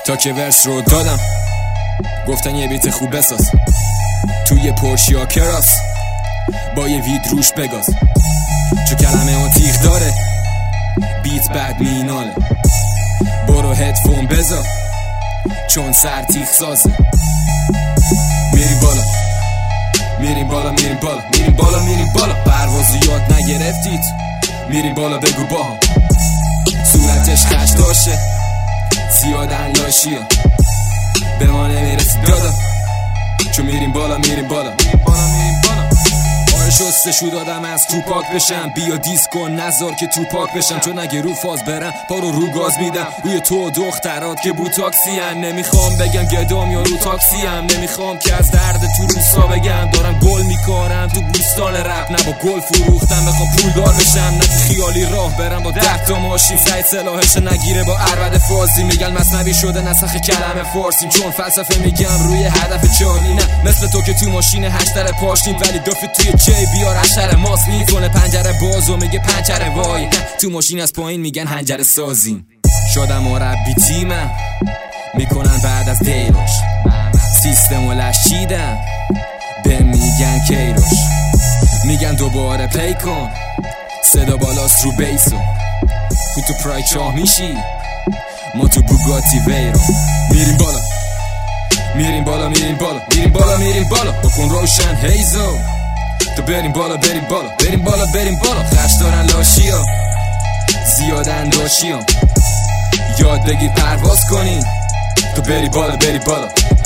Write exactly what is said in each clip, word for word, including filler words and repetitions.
تا که ورس رو دادم گفتن یه بیت خوب بساز توی پورشیا کراس با یه وید روش بگاز، چون کلمه اون تیغ داره بیت بعد میناله. برو هدفون بذار چون سر تیغ سازه. میریم بالا میریم بالا میریم بالا میریم بالا میریم بالا پروازو یاد نگرفتید میریم بالا بگو باها. صورتش خش داشه زیادن لاشیه به ما نمیرسی دادا، چون میریم بالا میریم بالا میریم بالا میریم بالا. آره شستشو دادم از تو پاک بشم، بیا دیسکو نذار که تو پاک بشم، چون اگه رو فاز برم پا رو رو گاز میدم روی تو دخترات که بوتاکسی ان. نمیخوام بگم گدام یا رو تاکسی ام، نمیخوام که از درد تو روسا بگم دارم گل میکارم تو بوستان رپ، نه با گل فروختم بخوام پولدار بشم، نه که خیالی راه برم با ده تا ماشین سعی سلاحش نگیره با عربد فازی. میگن مثنوی شده نسخ کلمه فارسیم، چون فلسفه میگم روی هدف چالی، نه مثل تو که تو ماشین هشتر پاشتیم ولی دافی توی چه بیار هشتر ماست میکنه پنجره باز و میگه پنجره وای، نه تو ماشین از پایین میگن هنجره سازیم. شدم مربی تیمم میکنن بعد از دیروش سیستم و لش چیدم به میگن کیروش، میگن دوباره پی کن صدا بالاست رو بیسو کو تو پرای چاه میشی ما تو بوگاتی ویرو. میریم بالا میریم بالا میریم بالا میریم بالا میریم بالا بکن روشن هیزو تو بریم بالا بریم بالا بریم بالا بریم بالا. خش دارن لاشیا زیادن داشیا یاد بگیر پرواز کنی تو بری بالا بری بالا.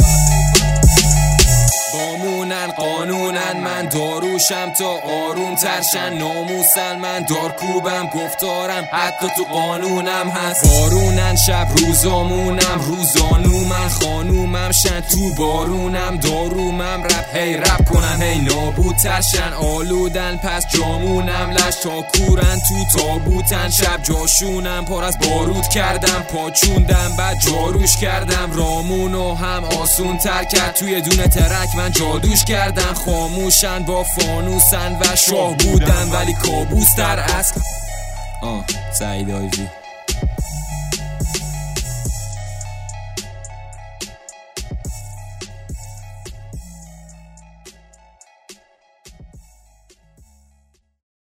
بامونن قانونن من داروشم تا آروم ترشن، ناموسن من دارکوبم گفتارم حتی تو قانونم هست. بارونن شب روزامونم روزانو من خانومم شن تو بارونم دارومم رپ هی رپ کنن هی نابود ترشن آلودن پس جامونم لش تا کورن تو تابوتن شب جاشونم پر از بارود کردم پاچوندم بعد جاروش کردم رامونو هم آسون تر کرد توی دونه ترک من جادوش کردم. خاموشن با فانوسن و شاه بودن ولی کابوس در اصل. آه سعید آیوی.